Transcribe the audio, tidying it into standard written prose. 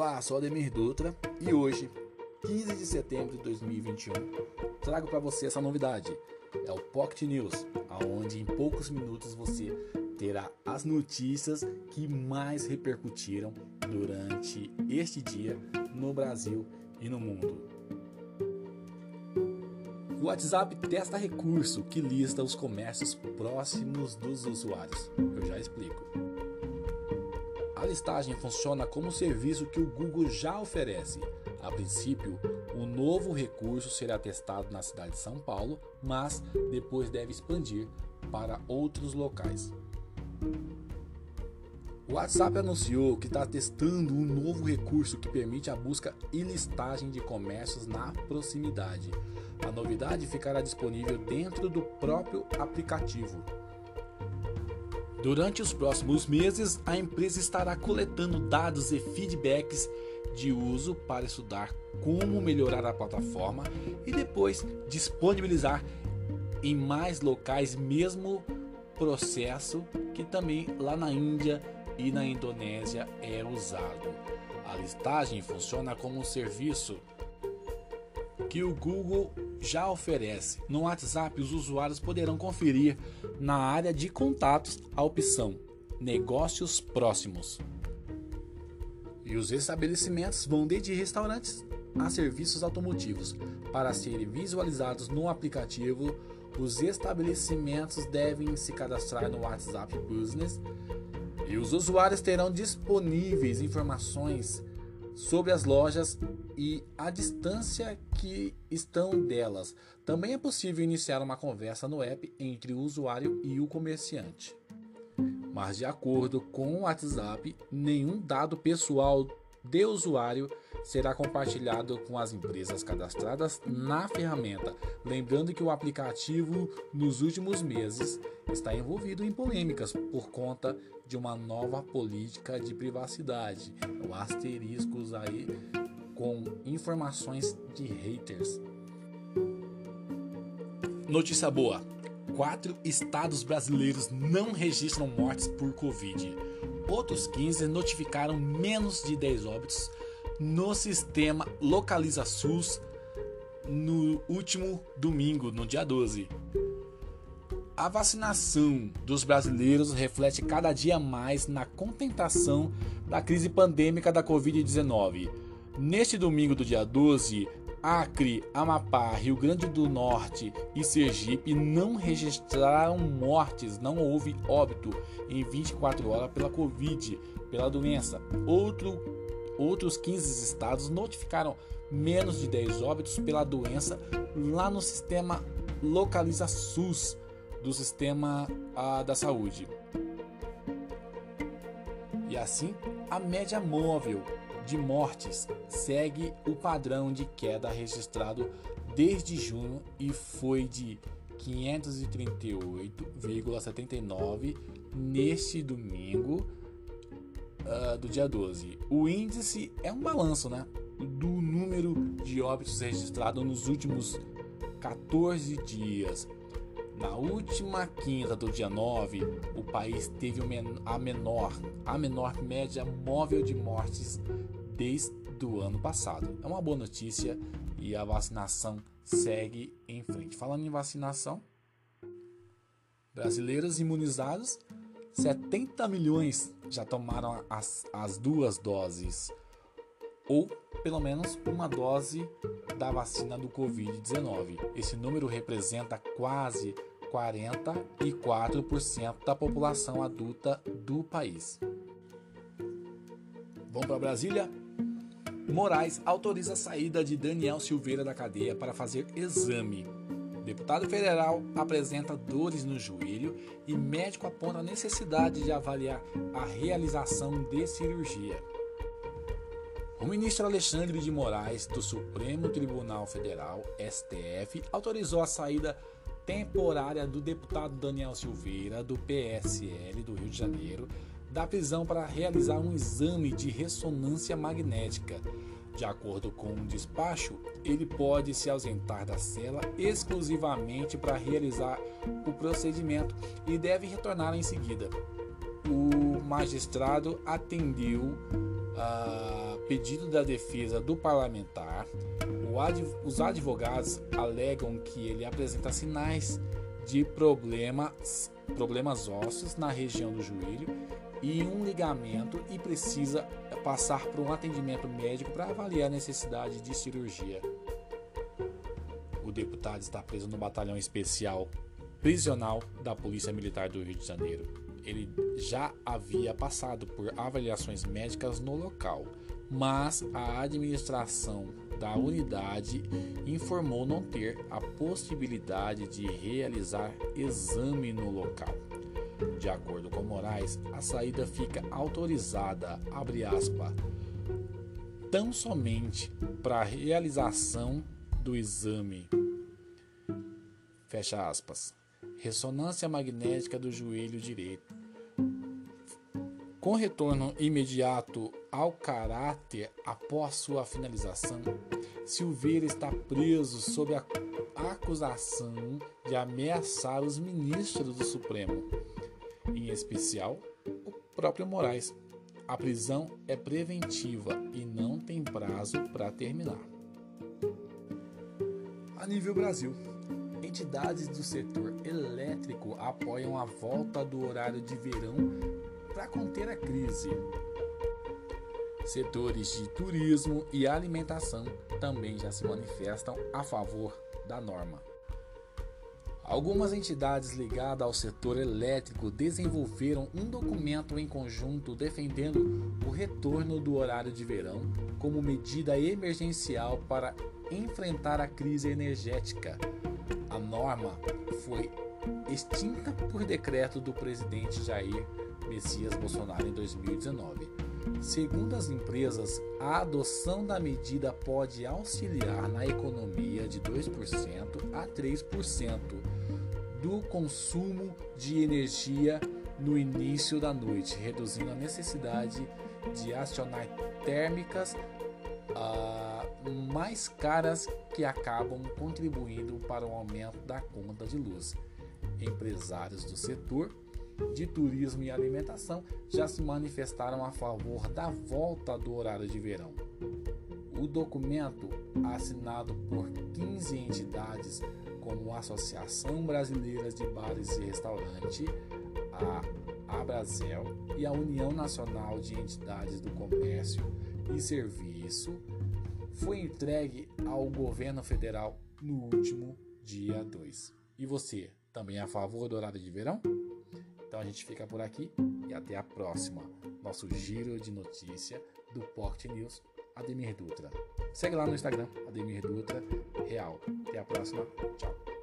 Olá, sou Ademir Dutra e hoje, 15 de setembro de 2021, trago para você essa novidade. É o Pocket News, onde em poucos minutos você terá as notícias que mais repercutiram durante este dia no Brasil e no mundo. O WhatsApp testa recurso que lista os comércios próximos dos usuários. Eu já explico. A listagem funciona como serviço que o Google já oferece. A princípio, o novo recurso será testado na cidade de São Paulo, mas depois deve expandir para outros locais. O WhatsApp anunciou que está testando um novo recurso que permite a busca e listagem de comércios na proximidade. A novidade ficará disponível dentro do próprio aplicativo. Durante os próximos meses, a empresa estará coletando dados e feedbacks de uso para estudar como melhorar a plataforma e depois disponibilizar em mais locais, mesmo processo que também lá na Índia e na Indonésia é usado. A listagem funciona como um serviço que o Google já oferece. No WhatsApp, os usuários poderão conferir na área de contatos a opção Negócios Próximos. E os estabelecimentos vão desde restaurantes a serviços automotivos. Para serem visualizados no aplicativo, os estabelecimentos devem se cadastrar no WhatsApp Business e os usuários terão disponíveis informações sobre as lojas e a distância que estão delas. Também é possível iniciar uma conversa no app entre o usuário e o comerciante. Mas de acordo com o WhatsApp, nenhum dado pessoal do usuário será compartilhado com as empresas cadastradas na ferramenta. Lembrando que o aplicativo nos últimos meses está envolvido em polêmicas por conta de uma nova política de privacidade. O asteriscos aí com informações de haters. Notícia boa: 4 estados brasileiros não registram mortes por Covid. Outros 15 notificaram menos de 10 óbitos no sistema Localiza SUS no último domingo, no dia 12. A vacinação dos brasileiros reflete cada dia mais na contenção da crise pandêmica da Covid-19. Neste domingo do dia 12, Acre, Amapá, Rio Grande do Norte e Sergipe não registraram mortes, não houve óbito em 24 horas pela Covid, pela doença. Outros 15 estados notificaram menos de 10 óbitos pela doença lá no sistema Localiza SUS do sistema da saúde. E assim, a média móvel de mortes segue o padrão de queda registrado desde junho e foi de 538,79 neste domingo do dia 12. O índice é um balanço, do número de óbitos registrados nos últimos 14 dias. Na última quinta do dia 9, o país teve a menor média móvel de mortes desde o ano passado. É uma boa notícia e a vacinação segue em frente. Falando em vacinação, brasileiros imunizados, 70 milhões já tomaram as 2 doses, ou pelo menos uma dose da vacina do Covid-19. Esse número representa quase 44% da população adulta do país. Vamos para Brasília? Moraes autoriza a saída de Daniel Silveira da cadeia para fazer exame. Deputado federal apresenta dores no joelho e médico aponta a necessidade de avaliar a realização de cirurgia. O ministro Alexandre de Moraes, do Supremo Tribunal Federal, STF, autorizou a saída temporária do deputado Daniel Silveira, do PSL do Rio de Janeiro, da prisão para realizar um exame de ressonância magnética. De acordo com um despacho, ele pode se ausentar da cela exclusivamente para realizar o procedimento e deve retornar em seguida. O magistrado atendeu pedido da defesa do parlamentar, os advogados alegam que ele apresenta sinais de problemas ósseos na região do joelho e um ligamento e precisa passar por um atendimento médico para avaliar a necessidade de cirurgia. O deputado está preso no batalhão especial prisional da Polícia Militar do Rio de Janeiro. Ele já havia passado por avaliações médicas no local, mas a administração da unidade informou não ter a possibilidade de realizar exame no local. De acordo com Moraes, a saída fica autorizada, abre aspas, tão somente para a realização do exame, fecha aspas, ressonância magnética do joelho direito. Com retorno imediato ao caráter após sua finalização, Silveira está preso sob a acusação de ameaçar os ministros do Supremo, em especial o próprio Moraes. A prisão é preventiva e não tem prazo para terminar. A nível Brasil, entidades do setor elétrico apoiam a volta do horário de verão para conter a crise. Setores de turismo e alimentação também já se manifestam a favor da norma. Algumas entidades ligadas ao setor elétrico desenvolveram um documento em conjunto defendendo o retorno do horário de verão como medida emergencial para enfrentar a crise energética. A norma foi extinta por decreto do presidente Jair Messias Bolsonaro em 2019. Segundo as empresas, a adoção da medida pode auxiliar na economia de 2% a 3% do consumo de energia no início da noite, reduzindo a necessidade de acionar térmicas mais caras que acabam contribuindo para o aumento da conta de luz. Empresários do setor de turismo e alimentação já se manifestaram a favor da volta do horário de verão. O documento, assinado por 15 entidades como a Associação Brasileira de Bares e Restaurantes, a Abrazel e a União Nacional de Entidades do Comércio e Serviço, foi entregue ao governo federal no último dia 2. E você, também é a favor do horário de verão? Então a gente fica por aqui e até a próxima. Nosso giro de notícia do Pocket News, Ademir Dutra. Segue lá no Instagram, Ademir Dutra Real. Até a próxima. Tchau.